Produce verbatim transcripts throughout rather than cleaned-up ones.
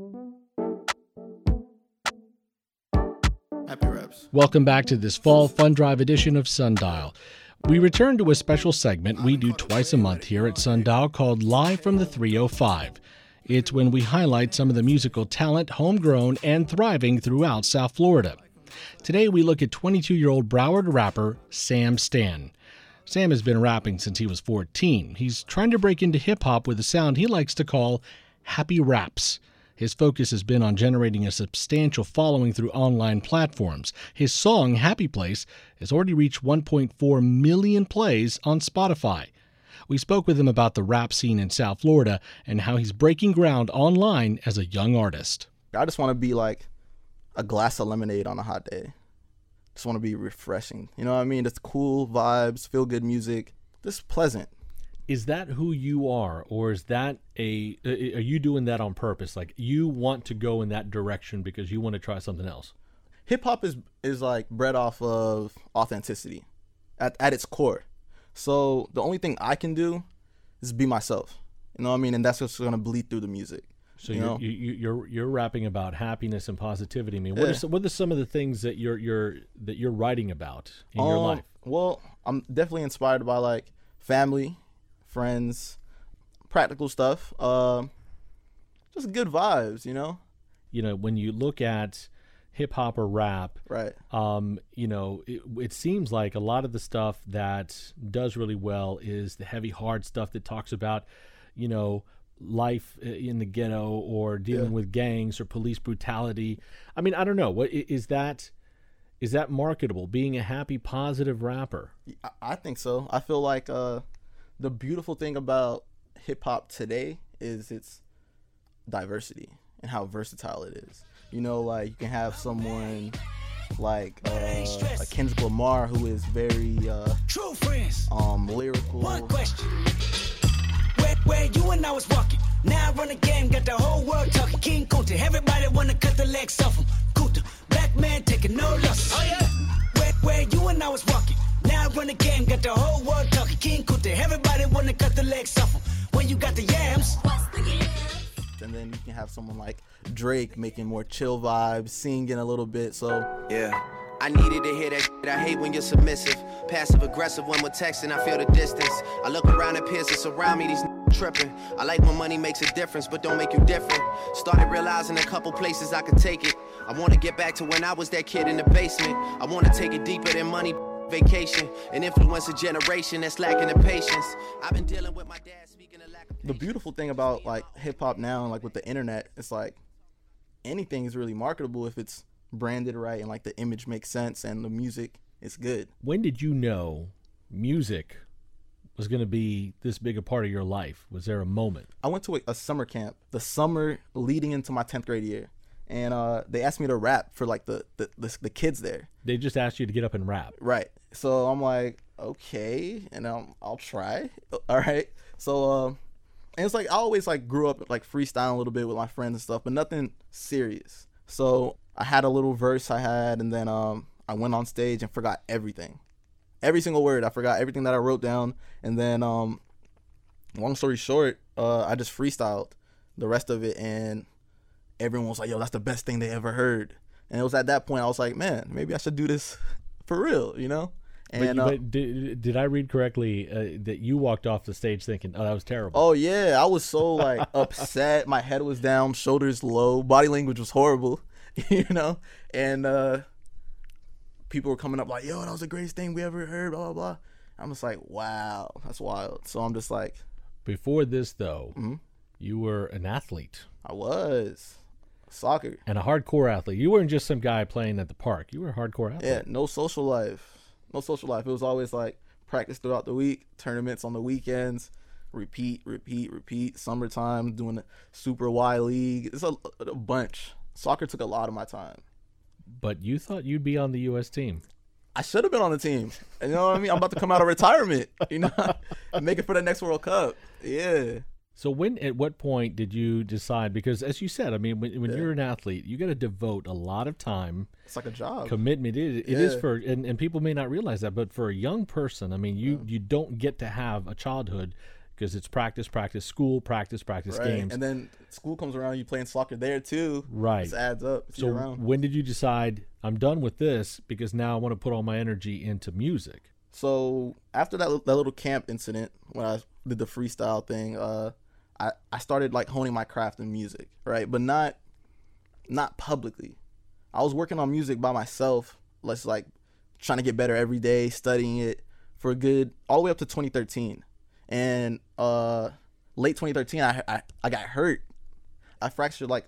Happy Reps. Welcome back to this fall fun drive edition of Sundial. We return to a special segment we do twice a month here at Sundial called Live from the three oh five. It's when we highlight some of the musical talent homegrown and thriving throughout South Florida. Today we look at twenty-two-year-old Broward rapper Sam Stan. Sam has been rapping since he was fourteen. He's trying to break into hip-hop with a sound he likes to call happy raps. His focus has been on generating a substantial following through online platforms. His song, Happy Place, has already reached one point four million plays on Spotify. We spoke with him about the rap scene in South Florida and how he's breaking ground online as a young artist. I just want to be like a glass of lemonade on a hot day. Just want to be refreshing. You know what I mean? Just cool vibes, feel good music, just pleasant. Is that who you are, or is that a, are you doing that on purpose? Like you want to go in that direction because you want to try something else? Hip hop is, is like bred off of authenticity at, at its core. So the only thing I can do is be myself. You know what I mean? And that's what's going to bleed through the music. So you you're, know? you, you're, you're rapping about happiness and positivity. I mean, what, Yeah. are some, what are some of the things that you're, you're, that you're writing about in your Um, life? Well, I'm definitely inspired by like family, friends, practical stuff, uh, just good vibes, you know? You know, when you look at hip hop or rap, Right. um, you know, it, it seems like a lot of the stuff that does really well is the heavy, hard stuff that talks about, you know, life in the ghetto or dealing Yeah. with gangs or police brutality. I mean, I don't know. What i- is that? Is that marketable? Being a happy, positive rapper? I, I think so. I feel like uh, the beautiful thing about hip hop today is its diversity and how versatile it is. You know, like you can have someone like uh, like Kendrick Lamar, who is very uh, True friends. um lyrical. One question. Where, where you and I was walking. Now I run the game, got the whole world talking. King Kunta, everybody wanna cut the legs off him. Kunta, black man taking no losses. Oh yeah. Where, where you and I was walking. Now I run the game, got the whole world talking. King Kunta, everybody wanna cut the legs off him. When you got the yams. And then you can have someone like Drake making more chill vibes, singing a little bit. So Yeah. I needed to hear that shit. I hate when you're submissive. Passive aggressive when we're texting, I feel the distance. I look around at peers that surround me, these n- tripping. I like when money makes a difference, but don't make you different. Started realizing a couple places I could take it. I want to get back to when I was that kid in the basement. I want to take it deeper than money, vacation, and influence a generation that's lacking the patience. I've been dealing with my dad speaking a lack of the beautiful thing about like hip hop now, and like with the internet, it's like anything is really marketable if it's branded right and like the image makes sense and the music is good. When did you know music was going to be this big a part of your life? Was there a moment? I went to a, a summer camp the summer leading into my tenth grade year, and uh, they asked me to rap for like the, the, the, the kids there. They just asked you to get up and rap. Right. So I'm like, okay, and um, I'll try. All right. So, um, and it's like I always like grew up like freestyling a little bit with my friends and stuff, but nothing serious. So I had a little verse I had, and then um, I went on stage and forgot everything, every single word. I forgot everything that I wrote down, and then um, long story short, uh, I just freestyled the rest of it, and everyone was like, "Yo, that's the best thing they ever heard." And it was at that point I was like, "Man, maybe I should do this for real," you know? And but, uh, but did, did I read correctly uh, that you walked off the stage thinking, oh, that was terrible? oh yeah, I was so like upset. My head was down, shoulders low, body language was horrible, you know? And uh, people were coming up like, "Yo, that was the greatest thing we ever heard, blah, blah, blah." I'm just like, wow, that's wild. So I'm just like, Before this, though, mm-hmm. you were an athlete I was. Soccer. and a hardcore athlete. You weren't just some guy playing at the park. You were a hardcore athlete. Yeah, no social life. No social life. It was always like practice throughout the week, tournaments on the weekends, repeat, repeat, repeat. Summertime, doing the Super Y League. It's a, a bunch. Soccer took a lot of my time. But you thought you'd be on the U S team. I should have been on the team. You know what I mean? I'm about to come out of retirement, you know, and make it for the next World Cup. Yeah. So when, at what point did you decide? Because as you said, I mean, when, when Yeah. you're an athlete, you got to devote a lot of time, It's like a job. commitment. It, it is Yeah. for, and, and people may not realize that, but for a young person, I mean, you, you don't get to have a childhood because it's practice, practice, school, practice, practice, Right. games. And then school comes around, you playing soccer there too. Right. It adds up. It's So year round. when did you decide I'm done with this because now I want to put all my energy into music? So after that, that little camp incident, when I did the freestyle thing, uh, I, I started like honing my craft in music, right? But not not publicly. I was working on music by myself, let's like trying to get better every day, studying it for a good all the way up to twenty thirteen. And uh, late twenty thirteen, I, I I got hurt. I fractured like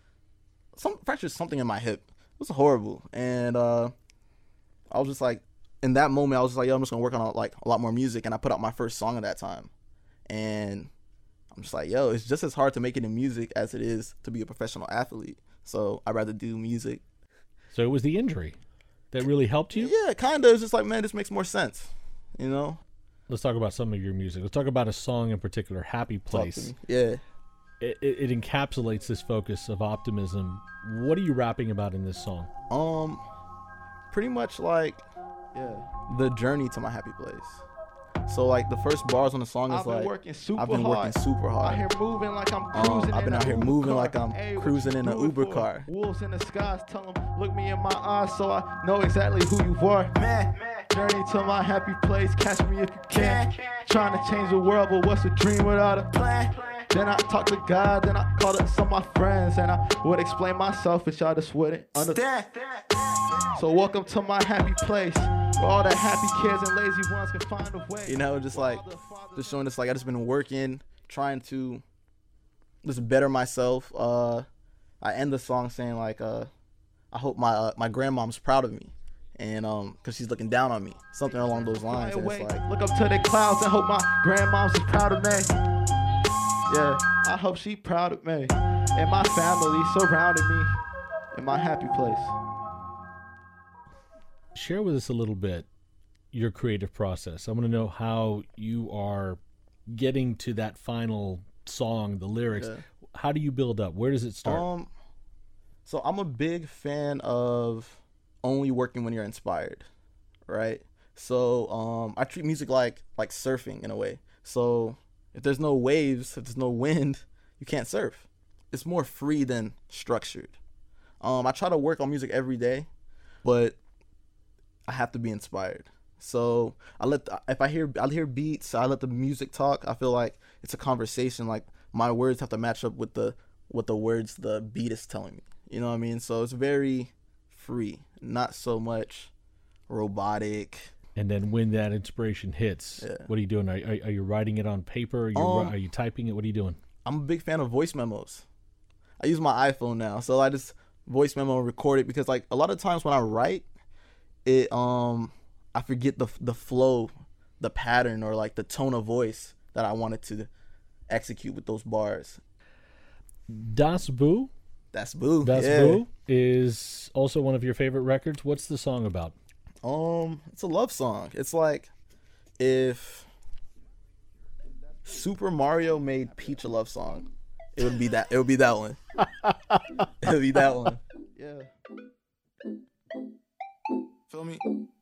some fractured something in my hip. It was horrible, and uh, I was just like, in that moment, I was just like, yo, I'm just gonna work on like a lot more music, and I put out my first song at that time, and I'm just like, yo, it's just as hard to make it in music as it is to be a professional athlete. So I'd rather do music. So it was the injury that really helped you? Yeah, kind of. It's just like, man, this makes more sense, you know? Let's talk about some of your music. Let's talk about a song in particular, Happy Talk to Place. me. Yeah. It, it, it encapsulates this focus of optimism. What are you rapping about in this song? Um, pretty much like, yeah, the journey to my happy place. So like the first bars on the song is I've been like, working super I've been hard. working super hard. Out here moving like I'm Um, cruising I've been in out a here Uber moving car. like I'm Hey, what cruising you in a do it Uber for? car. Wolves in the skies, tell them, look me in my eyes so I know exactly who you are. Man, journey to my happy place, catch me if you can. Trying to change the world, but what's a dream without a plan? Then I talk to God, then I called up some of my friends, and I would explain myself, but y'all just wouldn't understand. So welcome to my happy place, where all the happy kids and lazy ones can find a way. You know, just like, just showing this, like, I just been working, trying to just better myself. Uh, I end the song saying, like, uh, I hope my uh, my grandmom's proud of me, and um, cause she's looking down on me, something along those lines. And it's like, look up to the clouds and hope my grandmom's is proud of me. Yeah, I hope she proud of me, and my family surrounding me in my happy place. Share with us a little bit your creative process. I want to know how you are getting to that final song, the lyrics. Yeah. How do you build up? Where does it start? Um, so I'm a big fan of only working when you're inspired, right? So um, I treat music like like surfing in a way. So if there's no waves, if there's no wind, you can't surf. It's more free than structured. Um, I try to work on music every day, but I have to be inspired. So I let the, if I hear I hear beats, I let the music talk. I feel like it's a conversation. Like my words have to match up with the with the words the beat is telling me. You know what I mean? So it's very free, not so much robotic. And then when that inspiration hits, Yeah. what are you doing? Are, are, are you writing it on paper? Are you, Um, are you typing it? What are you doing? I'm a big fan of voice memos. I use my iPhone now, so I just voice memo and record it because like a lot of times when I write, it um I forget the the flow, the pattern, or like the tone of voice that I wanted to execute with those bars. Das Boo, That's Boo. Das yeah. Boo is also one of your favorite records. What's the song about? Um, it's a love song. It's like if Super Mario made Peach a love song, it would be that. It would be that one. It would be that one. Yeah. Feel me?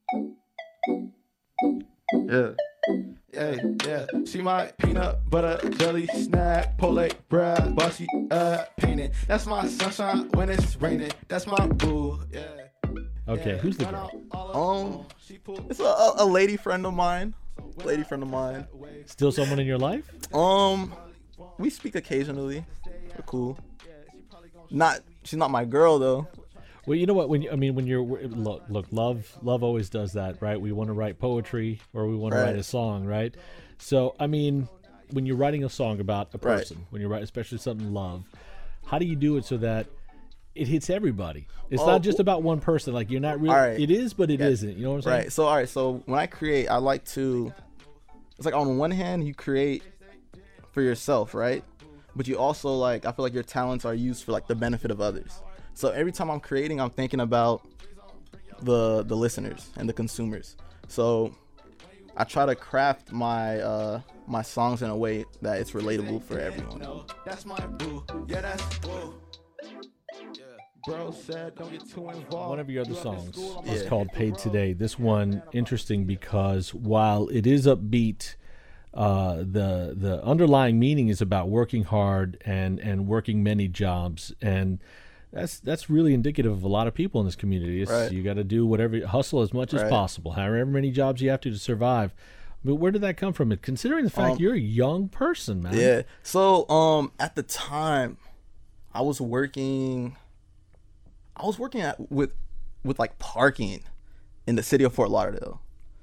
Yeah. Hey, yeah. She my peanut butter jelly snack, Polay bread, bossy uh painted. That's my sunshine when it's raining. That's my boo. Yeah. Okay, Yeah. who's the Run girl? out all of- Um, she pulled It's a, a, a lady friend of mine. Lady friend of mine. Still someone in your life? Um, we speak occasionally. We're cool. Not, she's not my girl though. Well, you know what? When you, I mean, when you're look, look, love, love always does that, right? We want to write poetry or we want to Right. write a song, right? So, I mean, when you're writing a song about a Right. person, when you write, especially something love, how do you do it so that it hits everybody? It's Oh, not just about one person. Like you're not really. all right. It is, but it Yeah. not You know what I'm saying? Right. So all right. So when I create, I like to. It's like on one hand, you create for yourself, right? But you also like. I feel like your talents are used for like the benefit of others. So every time I'm creating, I'm thinking about the the listeners and the consumers. So I try to craft my uh, my songs in a way that it's relatable for everyone. That's my boo. Yeah, that's boo. Bro said don't get too involved. One of your other You up in songs school, I'm is Yeah. called Paid Today. This one, interesting because while it is upbeat, uh, the the underlying meaning is about working hard and and working many jobs, and that's that's really indicative of a lot of people in this community. It's, Right. You got to do whatever, hustle as much as Right. possible, however many jobs you have to to survive. But where did that come from? Considering the fact Um, you're a young person, man. Yeah. So um at the time I was working I was working at with with like parking in the city of Fort Lauderdale.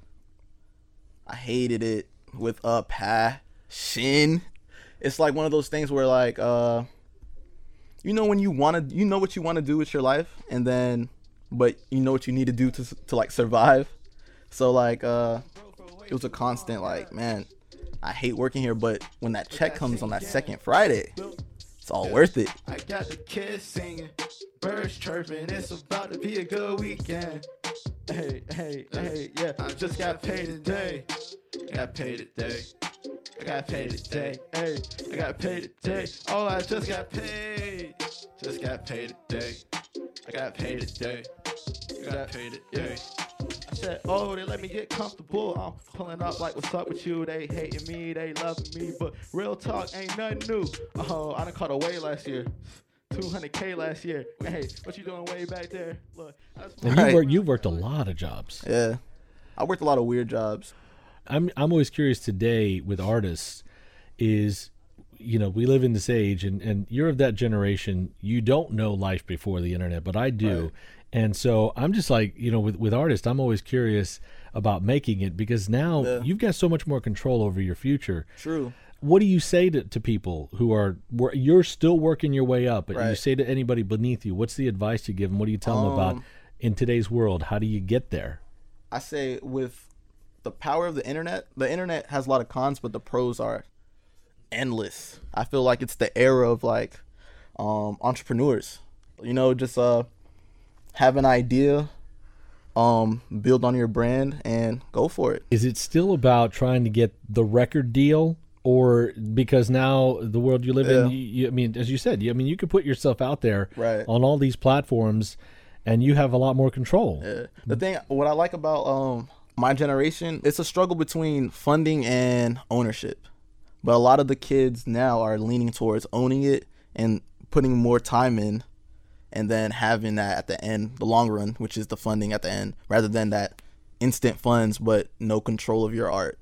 I hated it with a passion. It's like one of those things where like uh you know when you want to you know what you want to do with your life, and then but you know what you need to do to to like survive. So like uh it was a constant like, man, I hate working here, but when that check comes on that second Friday, it's all worth it. I got the kids singing, birds chirping, it's about to be a good weekend. Hey, hey, hey, yeah, I just got paid today. I got paid today. I got paid today. Hey, I got paid today. Oh, I just got paid. Just got paid today. I got paid today. I got paid today. I said, oh, they let me get comfortable. I'm pulling up like, what's up with you? They hating me, they loving me, but real talk ain't nothing new. Oh, I done caught away last year. two hundred K last year. Hey, what you doing way back there? Look, that's And Right. you work, you've worked a lot of jobs. Yeah. I worked a lot of weird jobs. I'm I'm always curious today with artists is, you know, we live in this age, and, and you're of that generation. You don't know life before the internet, but I do. Right. And so I'm just like, you know, with, with artists, I'm always curious about making it, because now Yeah. you've got so much more control over your future. True. What do you say to, to people who are, wor- you're still working your way up, but you Right. say to anybody beneath you, what's the advice you give them? What do you tell them about Um, in today's world? How do you get there? I say with the power of the internet, the internet has a lot of cons, but the pros are endless. I feel like it's the era of like um, entrepreneurs. You know, just uh, have an idea, um, build on your brand, and go for it. Is it still about trying to get the record deal, or because now the world you live in, Yeah. you, you, I mean, as you said, you, I mean, you can put yourself out there Right. on all these platforms, and you have a lot more control. Yeah. The thing, what I like about um my generation, it's a struggle between funding and ownership. But a lot of the kids now are leaning towards owning it and putting more time in, and then having that at the end, the long run, which is the funding at the end, rather than that instant funds but no control of your art.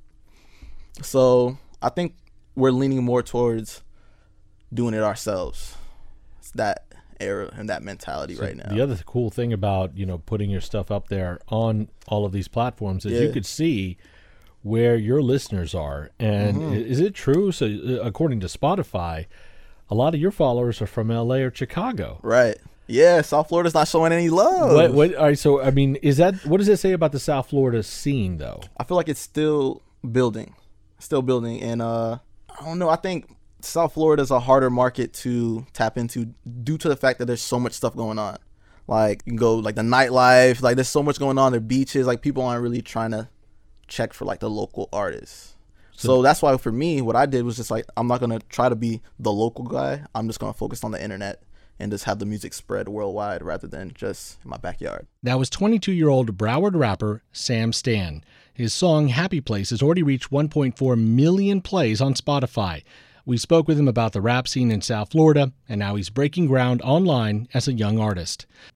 So I think we're leaning more towards doing it ourselves. It's that era and that mentality right now. The other cool thing about, you know, putting your stuff up there on all of these platforms is you Yeah. could see where your listeners are. And Mm-hmm. i- is it true? So uh, according to Spotify, a lot of your followers are from L A or Chicago. Right. Yeah, South Florida's not showing any love. What, what, all right, so, I mean, is that, what does it say about the South Florida scene, though? I feel like it's still building. Still building. And uh I don't know, I think South Florida is a harder market to tap into due to the fact that there's so much stuff going on. Like you can go like the nightlife, like there's so much going on, the beaches, like people aren't really trying to check for like the local artists. So that's why for me, what I did was just like, I'm not going to try to be the local guy. I'm just going to focus on the internet and just have the music spread worldwide rather than just in my backyard. That was twenty-two-year-old Broward rapper Sam Stan. His song Happy Place has already reached one point four million plays on Spotify. We spoke with him about the rap scene in South Florida and how he's breaking ground online as a young artist.